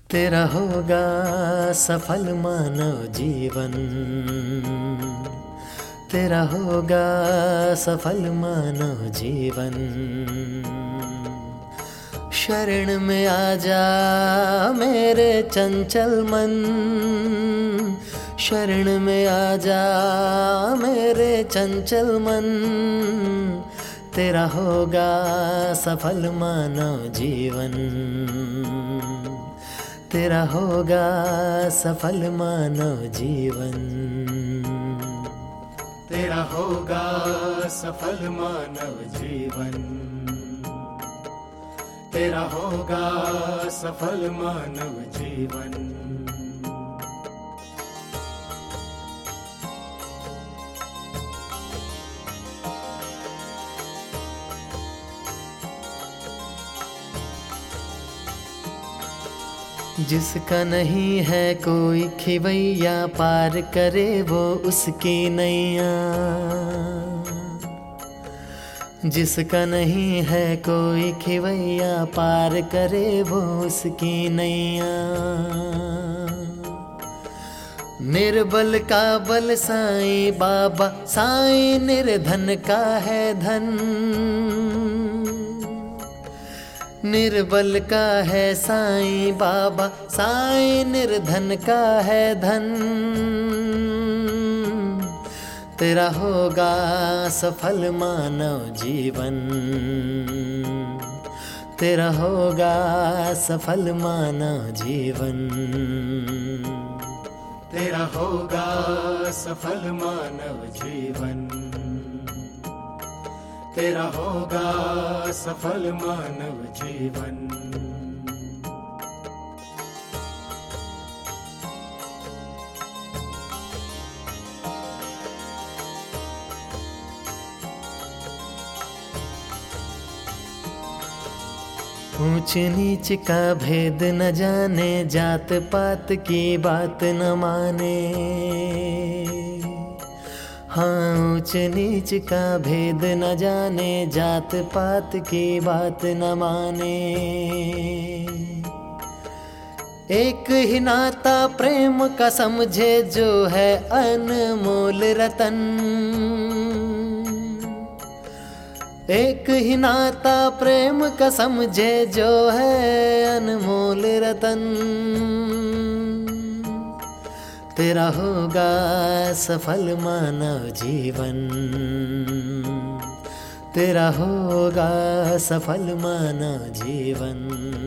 तेरा होगा सफल मानव जीवन, तेरा होगा सफल मानव जीवन। शरण में आ जा मेरे चंचल मन, शरण में आ जा मेरे चंचल मन। तेरा होगा सफल मानव जीवन, तेरा होगा सफल मानव जीवन। तेरा होगा सफल मानव जीवन, तेरा होगा सफल मानव जीवन। जिसका नहीं है कोई खिवैया, पार करे वो उसकी नैया। जिसका नहीं है कोई खिवैया, पार करे वो उसकी नैया। निर्बल का बल साईं बाबा, साईं निर्धन का है धन। निर्बल का है साईं बाबा, साईं निर्धन का है धन। तेरा होगा सफल मानव जीवन, तेरा होगा सफल मानव जीवन। तेरा होगा सफल मानव जीवन, तेरा होगा सफल मानव जीवन। ऊंच नीच का भेद न जाने, जात पात की बात न माने। हाँ, ऊंच नीच का भेद न जाने, जात पात की बात न माने। एक ही नाता प्रेम का समझे, जो है अनमोल रतन। एक ही नाता प्रेम का समझे, जो है अनमोल रतन। तेरा होगा सफल मानव जीवन, तेरा होगा सफल मानव जीवन।